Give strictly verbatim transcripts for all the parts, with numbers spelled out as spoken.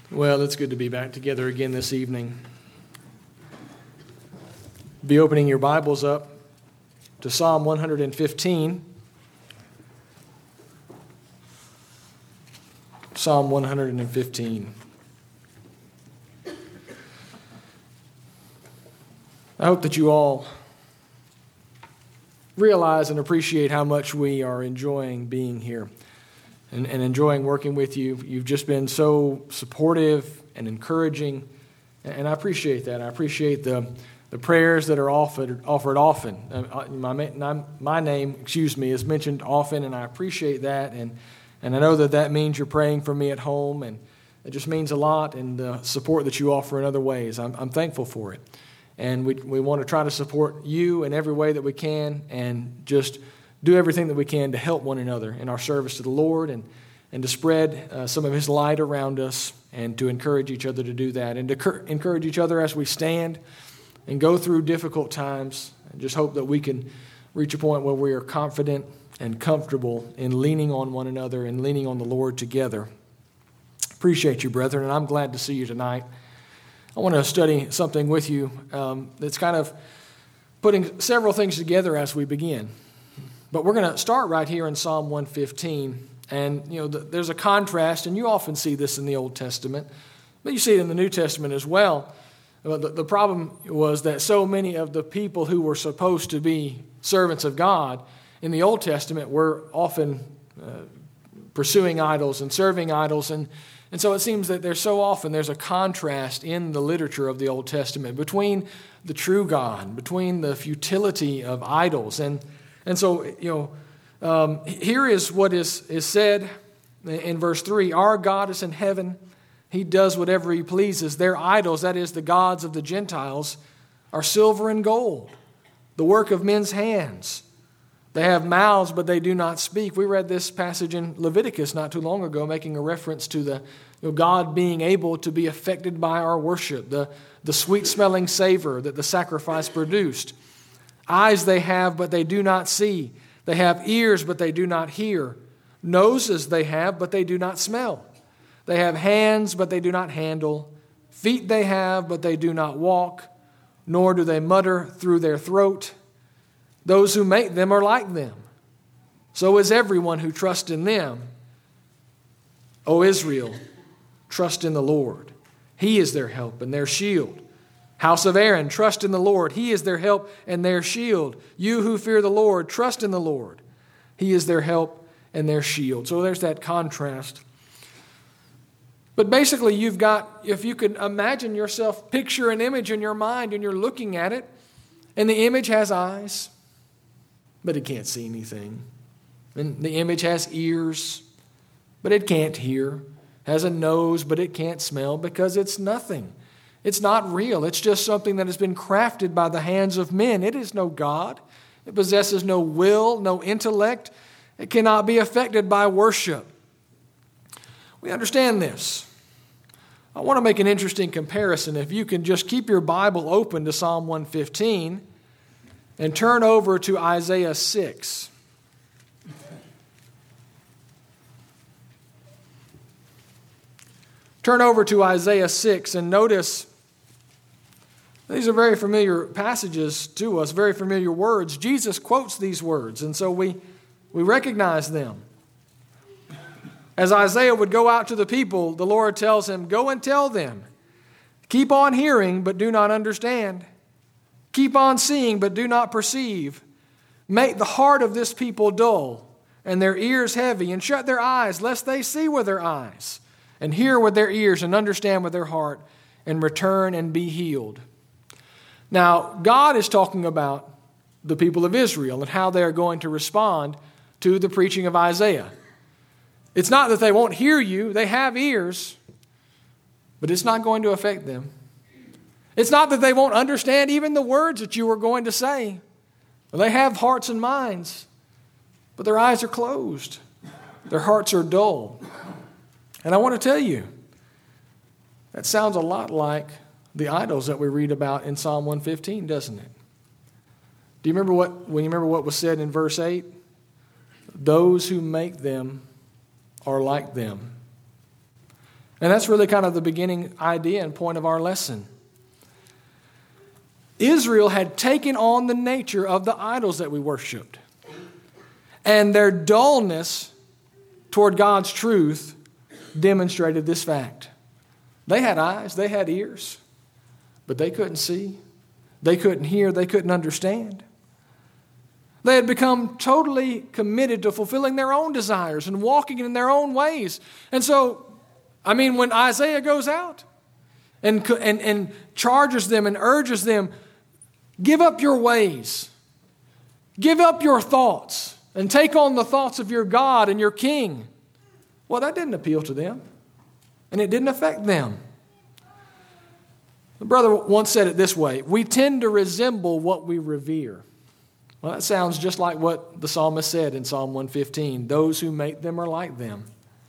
Well, it's good to be back together again this evening. Be opening your Bibles up to Psalm one hundred fifteen. Psalm one hundred fifteen. I hope that you all realize and appreciate how much we are enjoying being here and, and enjoying working with you. You've just been so supportive and encouraging, and I appreciate that. I appreciate the the prayers that are offered offered often. Uh, my my name, excuse me, is mentioned often, and I appreciate that. And and I know that that means you're praying for me at home, and it just means a lot. And the support that you offer in other ways, I'm I'm thankful for it. And we we want to try to support you in every way that we can, and just do everything that we can to help one another in our service to the Lord, and and to spread uh, some of His light around us, and to encourage each other to do that, and to cur- encourage each other as we stand and go through difficult times. And just hope that we can reach a point where we are confident and comfortable in leaning on one another and leaning on the Lord together. Appreciate you, brethren, and I'm glad to see you tonight. I want to study something with you um, that's kind of putting several things together as we begin. But we're going to start right here in Psalm one fifteen. And, you know, the, there's a contrast, and you often see this in the Old Testament, but you see it in the New Testament as well. The, the problem was that so many of the people who were supposed to be servants of God in the Old Testament were often uh, pursuing idols and serving idols, and And so it seems that there's so often there's a contrast in the literature of the Old Testament between the true God, between the futility of idols. And and so, you know, um, here is what is, is said in verse three. Our God is in heaven. He does whatever He pleases. Their idols, that is the gods of the Gentiles, are silver and gold, the work of men's hands. They have mouths, but they do not speak. We read this passage in Leviticus not too long ago, making a reference to the you know, God being able to be affected by our worship, the, the sweet-smelling savor that the sacrifice produced. Eyes they have, but they do not see. They have ears, but they do not hear. Noses they have, but they do not smell. They have hands, but they do not handle. Feet they have, but they do not walk, nor do they mutter through their throat. Those who make them are like them. So is everyone who trusts in them. O Israel, trust in the Lord. He is their help and their shield. House of Aaron, trust in the Lord. He is their help and their shield. You who fear the Lord, trust in the Lord. He is their help and their shield. So there's that contrast. But basically you've got, if you can imagine yourself, picture an image in your mind and you're looking at it, and the image has eyes, but it can't see anything. And the image has ears, but it can't hear. Has a nose, but it can't smell because it's nothing. It's not real. It's just something that has been crafted by the hands of men. It is no God. It possesses no will, no intellect. It cannot be affected by worship. We understand this. I want to make an interesting comparison. If you can just keep your Bible open to Psalm one fifteen, and turn over to Isaiah six. Turn over to Isaiah six and notice these are very familiar passages to us, very familiar words. Jesus quotes these words, and so we, we recognize them. As Isaiah would go out to the people, the Lord tells him, go and tell them, keep on hearing, but do not understand. Keep on seeing, but do not perceive. Make the heart of this people dull, and their ears heavy, and shut their eyes, lest they see with their eyes, and hear with their ears, and understand with their heart, and return and be healed. Now, God is talking about the people of Israel and how they are going to respond to the preaching of Isaiah. It's not that they won't hear you. They have ears, but it's not going to affect them. It's not that they won't understand even the words that you are going to say. They have hearts and minds, but their eyes are closed. Their hearts are dull. And I want to tell you, that sounds a lot like the idols that we read about in Psalm one fifteen, doesn't it? Do you remember what, when you remember what was said in verse eight? Those who make them are like them. And that's really kind of the beginning idea and point of our lesson. Israel had taken on the nature of the idols that we worshiped. And their dullness toward God's truth demonstrated this fact. They had eyes, they had ears, but they couldn't see, they couldn't hear, they couldn't understand. They had become totally committed to fulfilling their own desires and walking in their own ways. And so, I mean, when Isaiah goes out and, and, and charges them and urges them, give up your ways, give up your thoughts, and take on the thoughts of your God and your King. Well, that didn't appeal to them, and it didn't affect them. The brother once said it this way: we tend to resemble what we revere. Well, that sounds just like what the psalmist said in Psalm one fifteen. Those who make them are like them.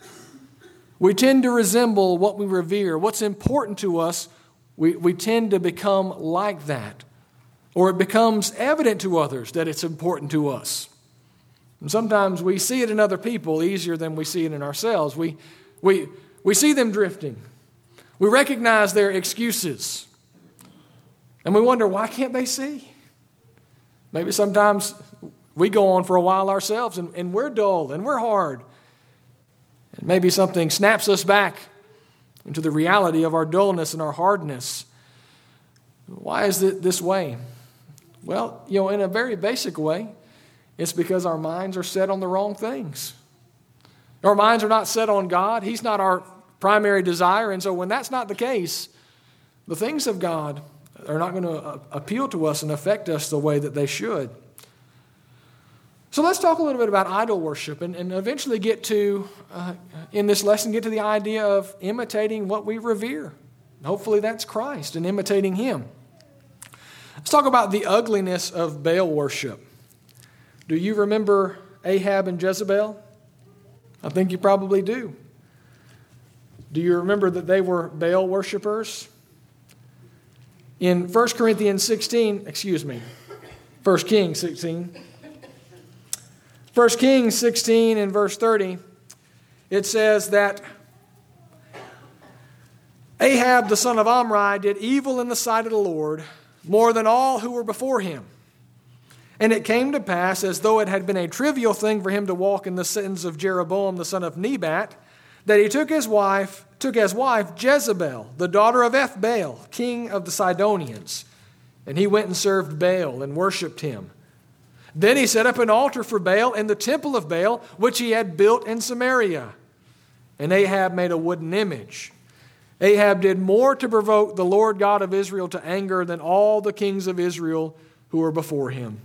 We tend to resemble what we revere. What's important to us, we, we tend to become like that. Or it becomes evident to others that it's important to us. And sometimes we see it in other people easier than we see it in ourselves. We, we, we see them drifting. We recognize their excuses. And we wonder, why can't they see? Maybe sometimes we go on for a while ourselves and, and we're dull and we're hard. And maybe something snaps us back into the reality of our dullness and our hardness. Why is it this way? Well, you know, in a very basic way, it's because our minds are set on the wrong things. Our minds are not set on God. He's not our primary desire. And so when that's not the case, the things of God are not going to appeal to us and affect us the way that they should. So let's talk a little bit about idol worship and, and eventually get to, uh, in this lesson, get to the idea of imitating what we revere. Hopefully that's Christ and imitating Him. Let's talk about the ugliness of Baal worship. Do you remember Ahab and Jezebel? I think you probably do. Do you remember that they were Baal worshipers? In First Corinthians sixteen, excuse me, First Kings sixteen, First Kings sixteen and verse thirty, it says that Ahab the son of Omri did evil in the sight of the Lord more than all who were before him. And it came to pass, as though it had been a trivial thing for him to walk in the sins of Jeroboam the son of Nebat, that he took his wife, took as wife Jezebel, the daughter of Ethbaal, king of the Sidonians. And he went and served Baal and worshipped him. Then he set up an altar for Baal in the temple of Baal, which he had built in Samaria. And Ahab made a wooden image. Ahab did more to provoke the Lord God of Israel to anger than all the kings of Israel who were before him.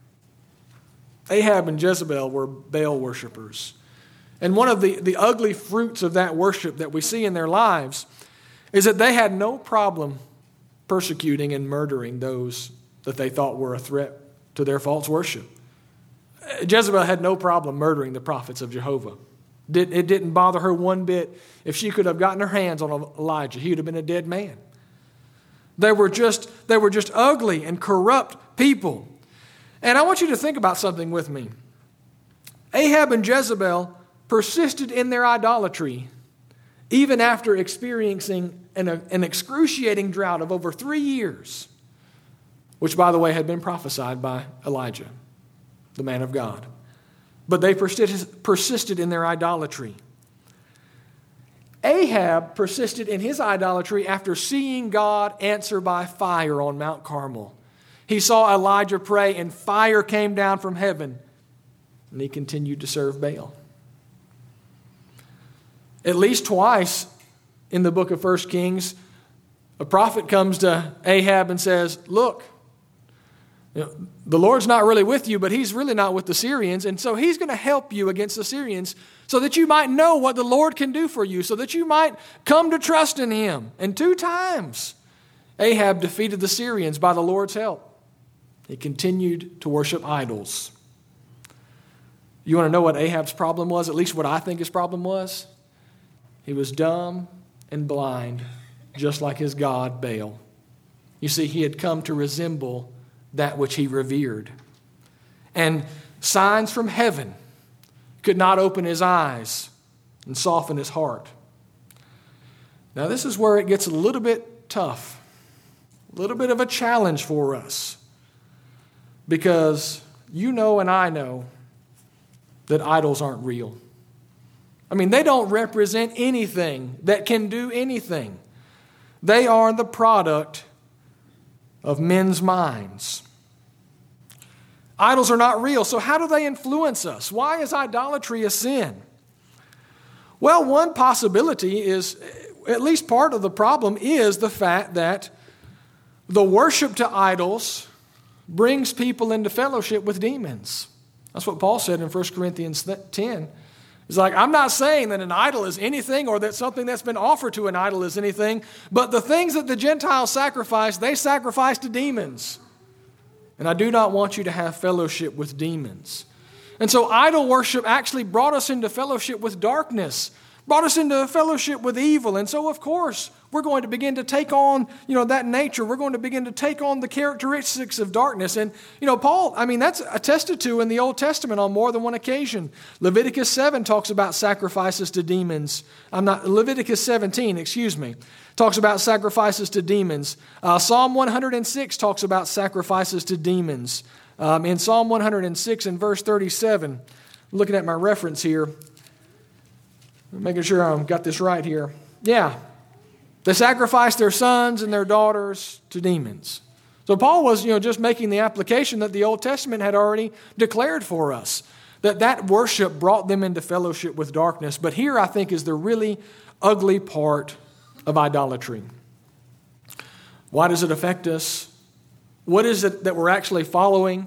Ahab and Jezebel were Baal worshipers. And one of the, the ugly fruits of that worship that we see in their lives is that they had no problem persecuting and murdering those that they thought were a threat to their false worship. Jezebel had no problem murdering the prophets of Jehovah. It didn't bother her one bit. If she could have gotten her hands on Elijah, he would have been a dead man. They were just, they were just ugly and corrupt people. And I want you to think about something with me. Ahab and Jezebel persisted in their idolatry even after experiencing an, an excruciating drought of over three years, which, by the way, had been prophesied by Elijah, the man of God. But they persisted, persisted in their idolatry. Ahab persisted in his idolatry after seeing God answer by fire on Mount Carmel. He saw Elijah pray and fire came down from heaven, and he continued to serve Baal. At least twice in the book of First Kings, a prophet comes to Ahab and says, look, you know, the Lord's not really with you, but He's really not with the Syrians. And so He's going to help you against the Syrians so that you might know what the Lord can do for you, so that you might come to trust in Him. And two times, Ahab defeated the Syrians by the Lord's help. He continued to worship idols. You want to know what Ahab's problem was? At least what I think his problem was? He was dumb and blind, just like his god Baal. You see, he had come to resemble that which he revered. And signs from heaven could not open his eyes and soften his heart. Now, this is where it gets a little bit tough, a little bit of a challenge for us, because you know and I know that idols aren't real. I mean, they don't represent anything that can do anything. They are the product of men's minds. Idols are not real, so how do they influence us? Why is idolatry a sin? Well, one possibility is, at least part of the problem is the fact that the worship to idols brings people into fellowship with demons. That's what Paul said in First Corinthians ten. He's like, I'm not saying that an idol is anything or that something that's been offered to an idol is anything, but the things that the Gentiles sacrifice, they sacrifice to demons. And I do not want you to have fellowship with demons. And so idol worship actually brought us into fellowship with darkness, brought us into fellowship with evil. And so, of course, we're going to begin to take on, you know, that nature. We're going to begin to take on the characteristics of darkness. And, you know, Paul, I mean, that's attested to in the Old Testament on more than one occasion. Leviticus seven talks about sacrifices to demons. I'm not, Leviticus seventeen, excuse me, talks about sacrifices to demons. Uh, Psalm one hundred six talks about sacrifices to demons. Um, in Psalm one hundred six and verse thirty-seven, looking at my reference here, making sure I've got this right here. Yeah. They sacrificed their sons and their daughters to demons. So Paul was, you know, just making the application that the Old Testament had already declared for us, that that worship brought them into fellowship with darkness. But here, I think, is the really ugly part of idolatry. Why does it affect us? What is it that we're actually following?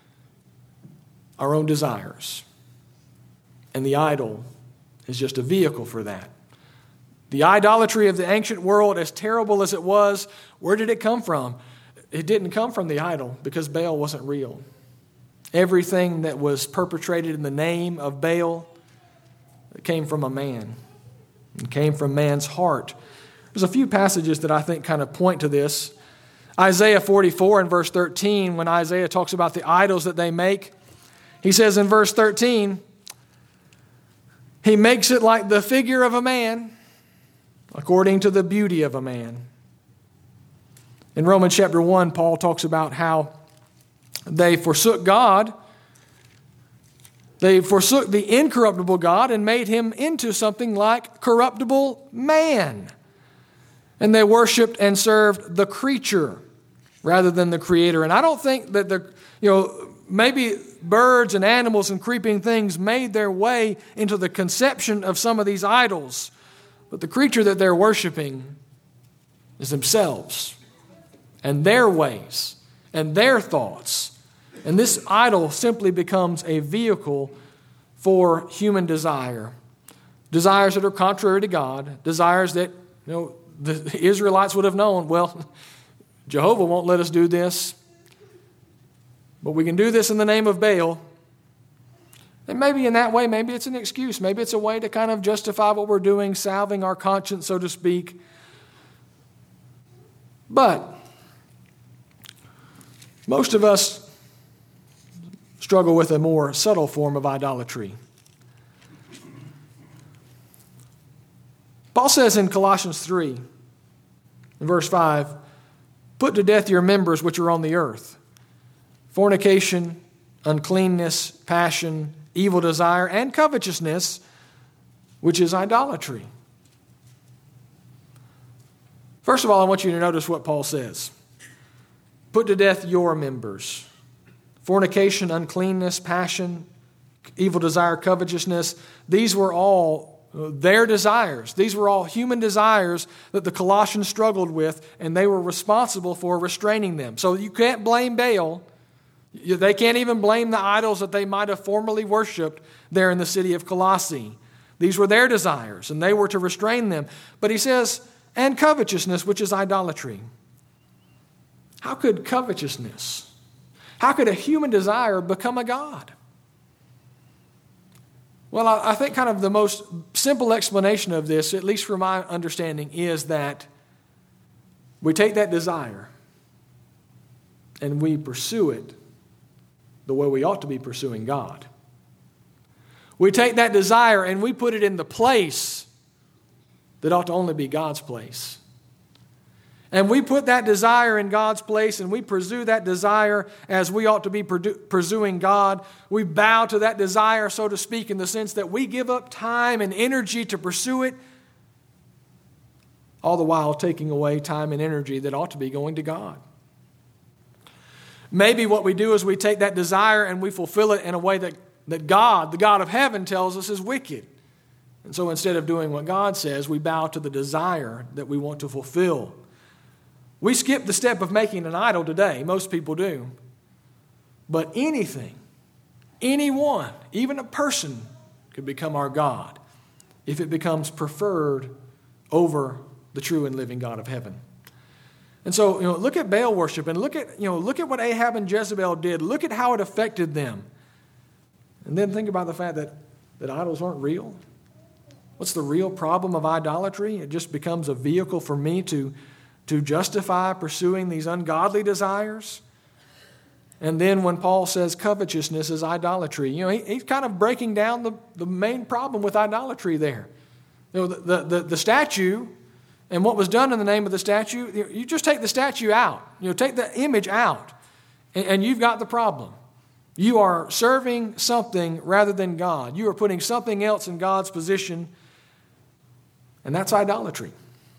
Our own desires. And the idol is just a vehicle for that. The idolatry of the ancient world, as terrible as it was, where did it come from? It didn't come from the idol because Baal wasn't real. Everything that was perpetrated in the name of Baal came from a man. It came from man's heart. There's a few passages that I think kind of point to this. Isaiah forty-four and verse thirteen, when Isaiah talks about the idols that they make, he says in verse thirteen, he makes it like the figure of a man, according to the beauty of a man. In Romans chapter one, Paul talks about how they forsook God. They forsook the incorruptible God and made him into something like corruptible man. And they worshiped and served the creature rather than the Creator. And I don't think that the, you know, maybe birds and animals and creeping things made their way into the conception of some of these idols. But the creature that they're worshiping is themselves and their ways and their thoughts. And this idol simply becomes a vehicle for human desire. Desires that are contrary to God. Desires that, you know, the Israelites would have known, well, Jehovah won't let us do this, but we can do this in the name of Baal. And maybe in that way, maybe it's an excuse. Maybe it's a way to kind of justify what we're doing, salving our conscience, so to speak. But most of us struggle with a more subtle form of idolatry. Paul says in Colossians three, in verse five, put to death your members which are on the earth: fornication, uncleanness, passion, evil desire, and covetousness, which is idolatry. First of all, I want you to notice what Paul says. Put to death your members. Fornication, uncleanness, passion, evil desire, covetousness. These were all their desires. These were all human desires that the Colossians struggled with, and they were responsible for restraining them. So you can't blame Baal. They can't even blame the idols that they might have formerly worshipped there in the city of Colossae. These were their desires, and they were to restrain them. But he says, and covetousness, which is idolatry. How could covetousness, how could a human desire become a god? Well, I think kind of the most simple explanation of this, at least from my understanding, is that we take that desire and we pursue it the way we ought to be pursuing God. We take that desire and we put it in the place that ought to only be God's place. And we put that desire in God's place, and we pursue that desire as we ought to be pursuing God. We bow to that desire, so to speak, in the sense that we give up time and energy to pursue it, all the while taking away time and energy that ought to be going to God. Maybe what we do is we take that desire and we fulfill it in a way that, that God, the God of heaven, tells us is wicked. And so instead of doing what God says, we bow to the desire that we want to fulfill. We skip the step of making an idol today. Most people do. But anything, anyone, even a person could become our God if it becomes preferred over the true and living God of heaven. And so, you know, look at Baal worship and look at, you know, look at what Ahab and Jezebel did. Look at how it affected them. And then think about the fact that, that idols aren't real. What's the real problem of idolatry? It just becomes a vehicle for me to to justify pursuing these ungodly desires. And then when Paul says covetousness is idolatry, you know, he, he's kind of breaking down the, the main problem with idolatry there. You know, the, the, the statue and what was done in the name of the statue, you, you just take the statue out. You know, take the image out, and, and you've got the problem. You are serving something rather than God. You are putting something else in God's position, and that's idolatry.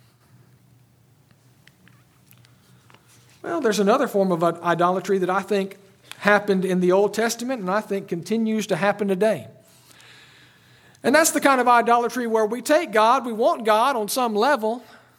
Well, there's another form of idolatry that I think happened in the Old Testament and I think continues to happen today. And that's the kind of idolatry where we take God, we want God on some level,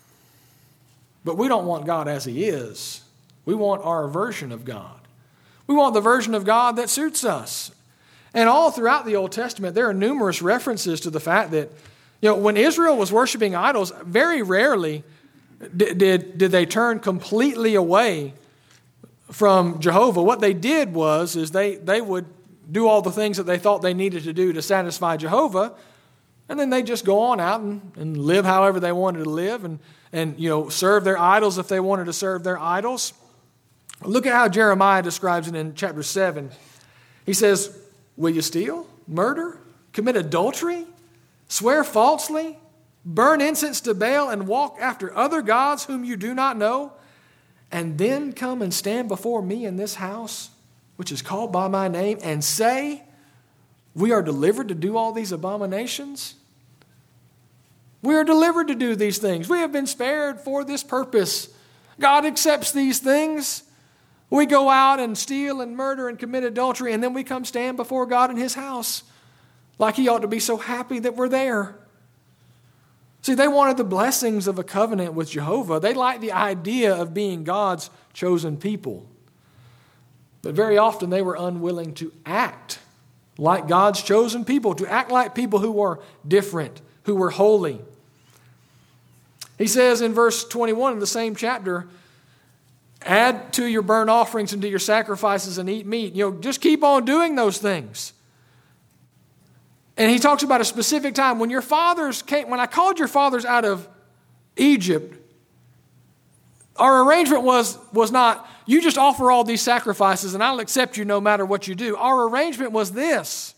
but we don't want God as He is. We want our version of God. We want the version of God that suits us. And all throughout the Old Testament, there are numerous references to the fact that, you know, when Israel was worshiping idols, very rarely Did, did, did they turn completely away from Jehovah. What they did was is they, they would do all the things that they thought they needed to do to satisfy Jehovah, and then they just go on out and, and live however they wanted to live and, and you know serve their idols if they wanted to serve their idols. Look at how Jeremiah describes it in chapter seven. He says, will you steal, murder, commit adultery, swear falsely, burn incense to Baal, and walk after other gods whom you do not know, and then come and stand before me in this house, which is called by my name, and say, we are delivered to do all these abominations? We are delivered to do these things. We have been spared for this purpose. God accepts these things. We go out and steal and murder and commit adultery, and then we come stand before God in His house like He ought to be so happy that we're there. See, they wanted the blessings of a covenant with Jehovah. They liked the idea of being God's chosen people. But very often they were unwilling to act like God's chosen people, to act like people who were different, who were holy. He says in verse twenty-one of the same chapter, add to your burnt offerings and to your sacrifices and eat meat. You know, just keep on doing those things. And he talks about a specific time when your fathers came, when I called your fathers out of Egypt, our arrangement was, was not, you just offer all these sacrifices and I'll accept you no matter what you do. Our arrangement was this.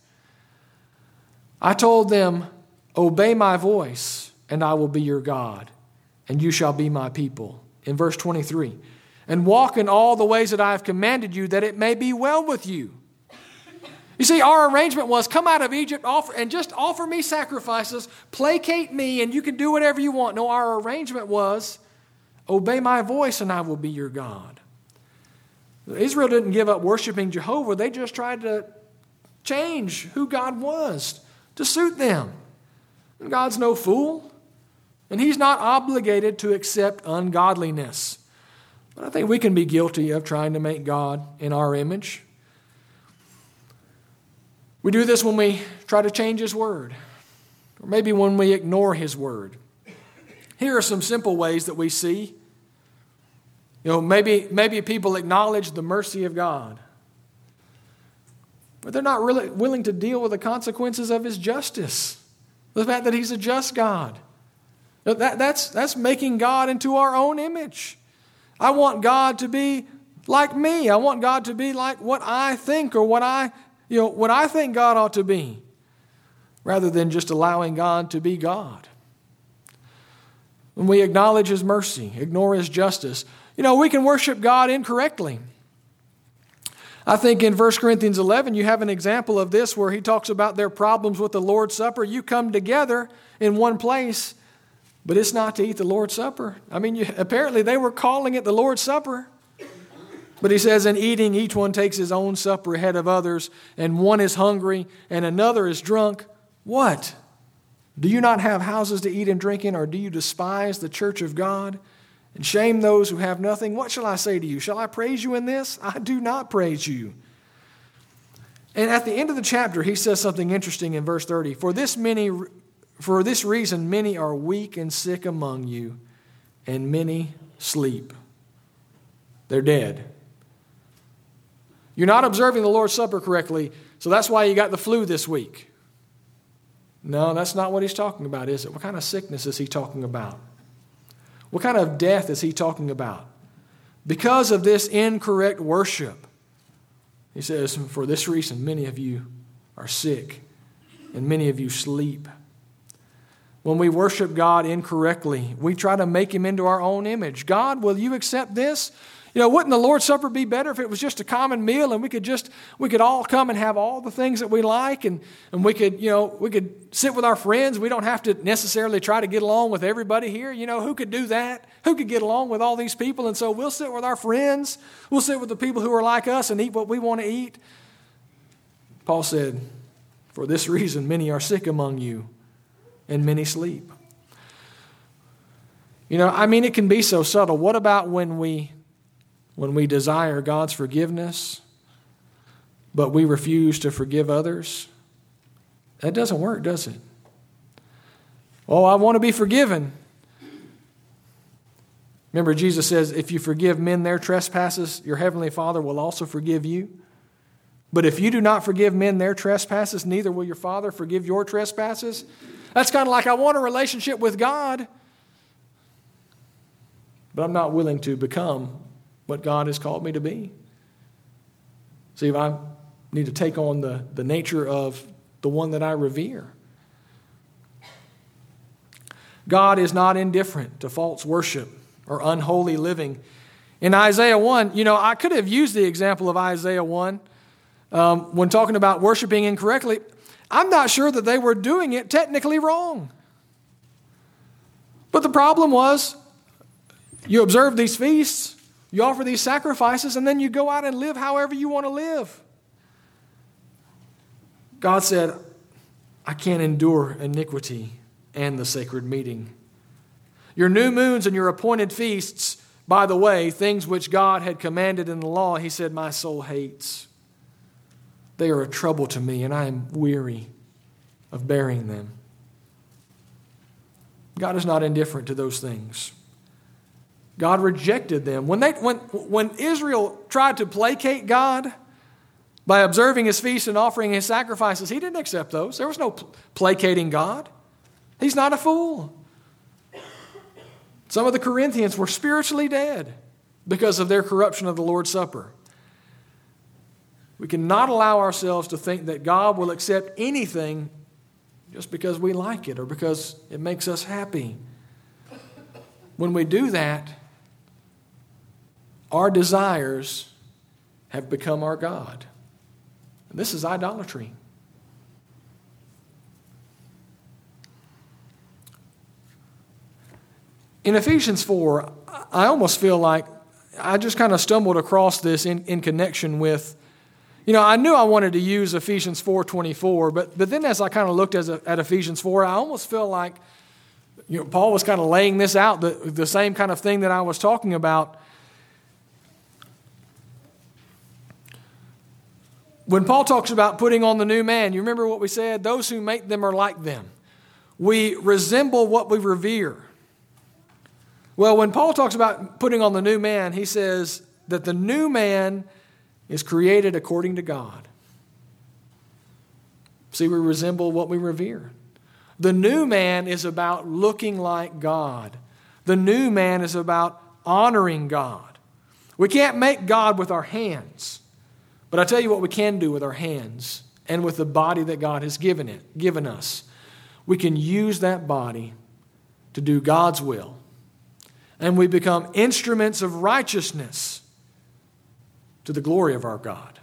I told them, obey my voice and I will be your God and you shall be my people. In verse twenty-three, and walk in all the ways that I have commanded you, that it may be well with you. You see, our arrangement was come out of Egypt offer, and just offer me sacrifices, placate me, and you can do whatever you want. No, our arrangement was obey my voice and I will be your God. Israel didn't give up worshiping Jehovah. They just tried to change who God was to suit them. And God's no fool, and He's not obligated to accept ungodliness. But I think we can be guilty of trying to make God in our image. We do this when we try to change His word, or maybe when we ignore His word. Here are some simple ways that we see. You know, maybe, maybe people acknowledge the mercy of God, but they're not really willing to deal with the consequences of His justice. The fact that He's a just God. That, that's, that's making God into our own image. I want God to be like me. I want God to be like what I think or what I You know, what I think God ought to be, rather than just allowing God to be God. when we acknowledge His mercy, ignore His justice, you know, we can worship God incorrectly. I think in First Corinthians eleven, you have an example of this where he talks about their problems with the Lord's Supper. You come together in one place, but it's not to eat the Lord's Supper. I mean, you, apparently they were calling it the Lord's Supper. But he says, in eating, each one takes his own supper ahead of others, and one is hungry, and another is drunk. What? Do you not have houses to eat and drink in, or do you despise the church of God and shame those who have nothing? What shall I say to you? Shall I praise you in this? I do not praise you. And at the end of the chapter, he says something interesting in verse thirty. For this many, for this reason, many are weak and sick among you, and many sleep. They're dead. You're not observing the Lord's Supper correctly, so that's why you got the flu this week. No, that's not what he's talking about, is it? What kind of sickness is he talking about? What kind of death is he talking about? Because of this incorrect worship, he says, for this reason, many of you are sick and many of you sleep. When we worship God incorrectly, we try to make Him into our own image. God, will you accept this? You know, wouldn't the Lord's Supper be better if it was just a common meal and we could just, we could all come and have all the things that we like and, and we could, you know, we could sit with our friends. We don't have to necessarily try to get along with everybody here. You know, who could do that? Who could get along with all these people? And so we'll sit with our friends. We'll sit with the people who are like us and eat what we want to eat. Paul said, for this reason, many are sick among you and many sleep. You know, I mean, it can be so subtle. What about when we When we desire God's forgiveness, but we refuse to forgive others? That doesn't work, does it? Oh, I want to be forgiven. Remember, Jesus says, if you forgive men their trespasses, your heavenly Father will also forgive you. But if you do not forgive men their trespasses, neither will your Father forgive your trespasses. That's kind of like, I want a relationship with God, but I'm not willing to become what God has called me to be. See, if I need to take on the, the nature of the one that I revere. God is not indifferent to false worship or unholy living. In Isaiah one, you know, I could have used the example of Isaiah one um, when talking about worshiping incorrectly. I'm not sure that they were doing it technically wrong. But the problem was, you observe these feasts, you offer these sacrifices, and then you go out and live however you want to live. God said, I can't endure iniquity and the sacred meeting. Your new moons and your appointed feasts, by the way, things which God had commanded in the law, He said, my soul hates. They are a trouble to me, and I am weary of bearing them. God is not indifferent to those things. God rejected them. When, they, when, when Israel tried to placate God by observing His feasts and offering His sacrifices, He didn't accept those. There was no placating God. He's not a fool. Some of the Corinthians were spiritually dead because of their corruption of the Lord's Supper. We cannot allow ourselves to think that God will accept anything just because we like it or because it makes us happy. When we do that, our desires have become our God. And this is idolatry. In Ephesians four, I almost feel like I just kind of stumbled across this in, in connection with, you know, I knew I wanted to use Ephesians four twenty-four, but, but then as I kind of looked as a, at Ephesians four, I almost feel like, you know, Paul was kind of laying this out, the, the same kind of thing that I was talking about. When Paul talks about putting on the new man, you remember what we said? Those who make them are like them. We resemble what we revere. Well, when Paul talks about putting on the new man, he says that the new man is created according to God. See, we resemble what we revere. The new man is about looking like God. The new man is about honoring God. We can't make God with our hands. But I tell you what we can do with our hands and with the body that God has given it, given us. We can use that body to do God's will and we become instruments of righteousness to the glory of our God.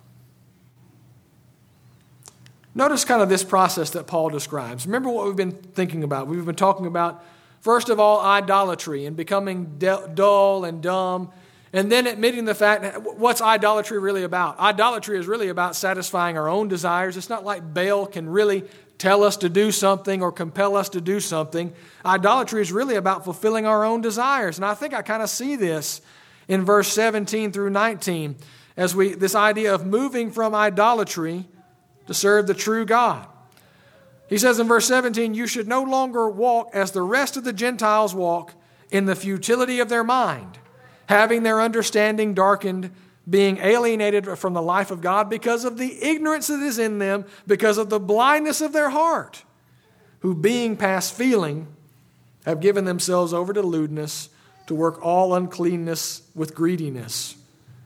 Notice kind of this process that Paul describes. Remember what we've been thinking about. We've been talking about, first of all, idolatry and becoming de- dull and dumb, and then admitting the fact that what's idolatry really about? Idolatry is really about satisfying our own desires. It's not like Baal can really tell us to do something or compel us to do something. Idolatry is really about fulfilling our own desires. And I think I kind of see this in verse seventeen through nineteen as we this idea of moving from idolatry to serve the true God. He says in verse seventeen, you should no longer walk as the rest of the Gentiles walk in the futility of their mind, having their understanding darkened, being alienated from the life of God because of the ignorance that is in them, because of the blindness of their heart, who being past feeling have given themselves over to lewdness, to work all uncleanness with greediness.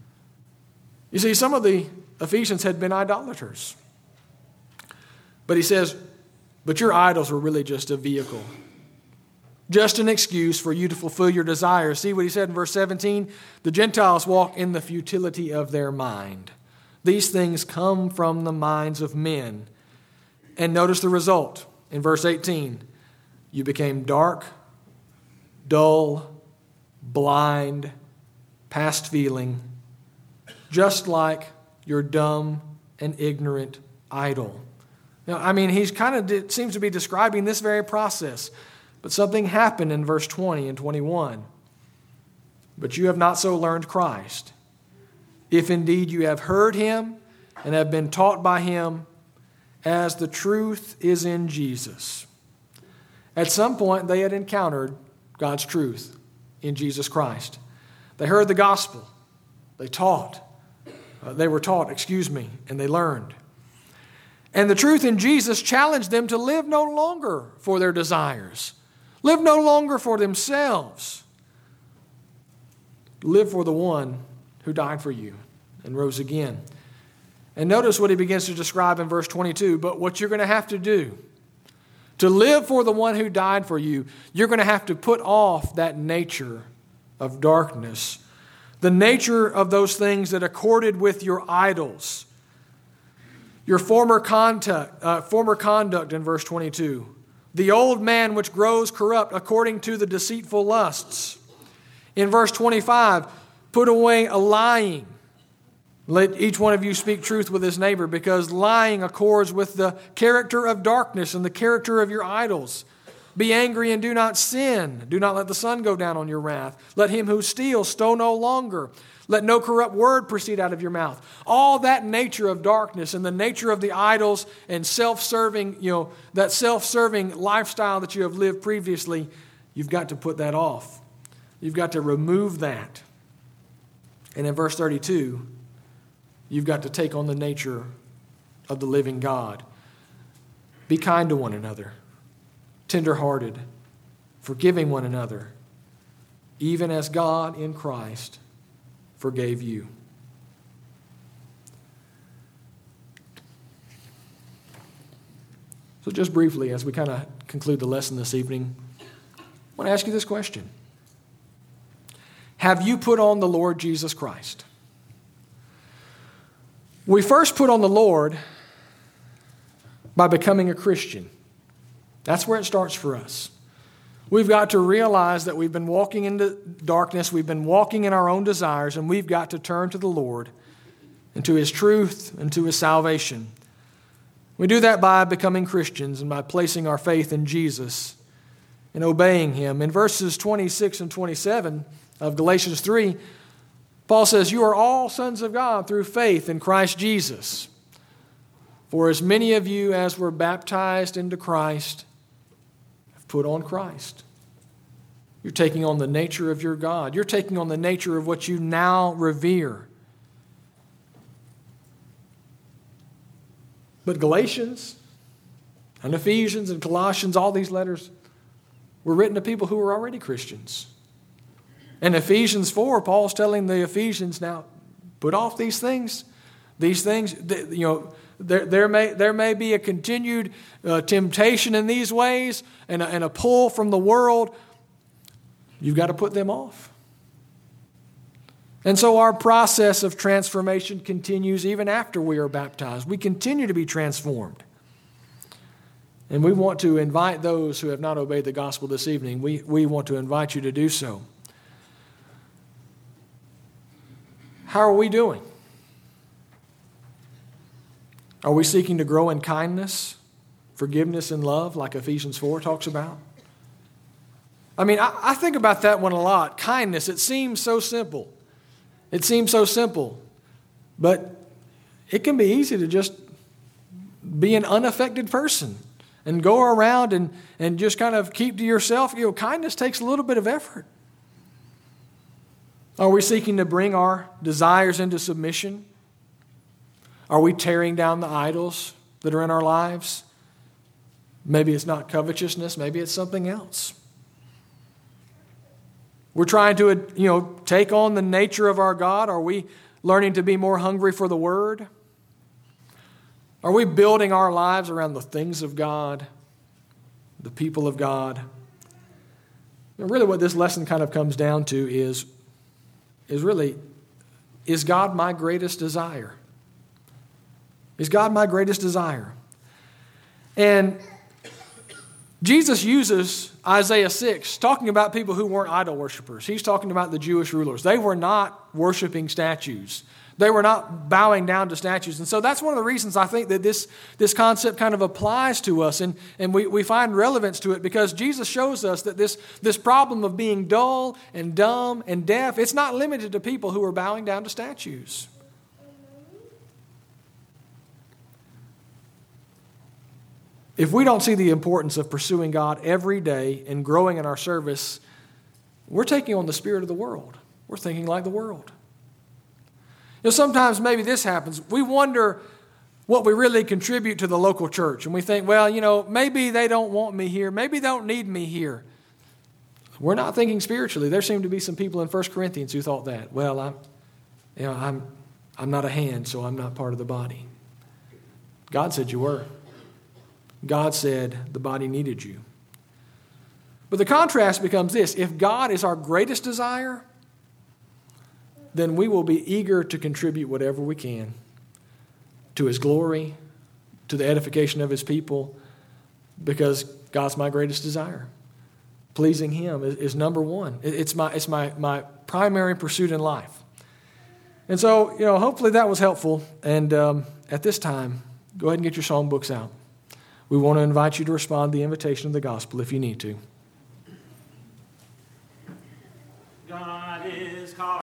You see, some of the Ephesians had been idolaters. But he says, but your idols were really just a vehicle, just an excuse for you to fulfill your desires. See what he said in verse seventeen? The Gentiles walk in the futility of their mind. These things come from the minds of men. And notice the result in verse eighteen. You became dark, dull, blind, past feeling, just like your dumb and ignorant idol. Now, I mean, he's kind of de- seems to be describing this very process. But something happened in verse twenty and twenty-one. But you have not so learned Christ. If indeed you have heard him and have been taught by him, as the truth is in Jesus. At some point, they had encountered God's truth in Jesus Christ. They heard the gospel. They taught. Uh, they were taught, excuse me, and they learned. And the truth in Jesus challenged them to live no longer for their desires. Live no longer for themselves. Live for the one who died for you and rose again. And notice what he begins to describe in verse twenty-two. But what you're going to have to do to live for the one who died for you, you're going to have to put off that nature of darkness, the nature of those things that accorded with your idols. Your former conduct, uh, former conduct in verse twenty-two. The old man which grows corrupt according to the deceitful lusts. In verse twenty-five, put away a lying. Let each one of you speak truth with his neighbor, because lying accords with the character of darkness and the character of your idols. Be angry and do not sin. Do not let the sun go down on your wrath. Let him who steals steal no longer. Let no corrupt word proceed out of your mouth. All that nature of darkness and the nature of the idols and self-serving, you know, that self-serving lifestyle that you have lived previously, you've got to put that off. You've got to remove that. And in verse thirty-two, you've got to take on the nature of the living God. Be kind to one another, tender-hearted, forgiving one another, even as God in Christ forgave you. So just briefly, as we kind of conclude the lesson this evening, I want to ask you this question. Have you put on the Lord Jesus Christ? We first put on the Lord by becoming a Christian. That's where it starts for us. We've got to realize that we've been walking into darkness, we've been walking in our own desires, and we've got to turn to the Lord and to His truth and to His salvation. We do that by becoming Christians and by placing our faith in Jesus and obeying Him. In verses twenty-six and twenty-seven of Galatians three, Paul says, you are all sons of God through faith in Christ Jesus. For as many of you as were baptized into Christ have put on Christ. You're taking on the nature of your God. You're taking on the nature of what you now revere. But Galatians and Ephesians and Colossians, all these letters were written to people who were already Christians. In Ephesians four, Paul's telling the Ephesians, now, put off these things. These things, you know, there, there, may, there may be a continued uh, temptation in these ways and a, and a pull from the world. you've got to put them off. And so our process of transformation continues even after we are baptized. We continue to be transformed. And we want to invite those who have not obeyed the gospel this evening, we, we want to invite you to do so. How are we doing? Are we seeking to grow in kindness, forgiveness, and love, like Ephesians four talks about? I mean, I, I think about that one a lot. Kindness, it seems so simple. It seems so simple. But it can be easy to just be an unaffected person and go around and, and just kind of keep to yourself. You know, kindness takes a little bit of effort. Are we seeking to bring our desires into submission? Are we tearing down the idols that are in our lives? Maybe it's not covetousness. Maybe it's something else. We're trying to, you know, take on the nature of our God. Are we learning to be more hungry for the Word? Are we building our lives around the things of God, the people of God? And really what this lesson kind of comes down to is, is really, is God my greatest desire? Is God my greatest desire? And Jesus uses Isaiah six, talking about people who weren't idol worshipers. He's talking about the Jewish rulers. They were not worshiping statues. They were not bowing down to statues. And so that's one of the reasons I think that this, this concept kind of applies to us, and, and we, we find relevance to it, because Jesus shows us that this, this problem of being dull and dumb and deaf, it's not limited to people who are bowing down to statues. If we don't see the importance of pursuing God every day and growing in our service, we're taking on the spirit of the world. We're thinking like the world. You know, sometimes maybe this happens. We wonder what we really contribute to the local church. And we think, well, you know, maybe they don't want me here. Maybe they don't need me here. We're not thinking spiritually. There seem to be some people in First Corinthians who thought that. Well, I'm, you know, I'm, I'm not a hand, so I'm not part of the body. God said you were. God said the body needed you. But the contrast becomes this. If God is our greatest desire, then we will be eager to contribute whatever we can to His glory, to the edification of His people, because God's my greatest desire. Pleasing Him is, is number one. It's my, it's my, my primary pursuit in life. And so, you know, hopefully that was helpful. And um, at this time, go ahead and get your songbooks out. We want to invite you to respond to the invitation of the gospel if you need to.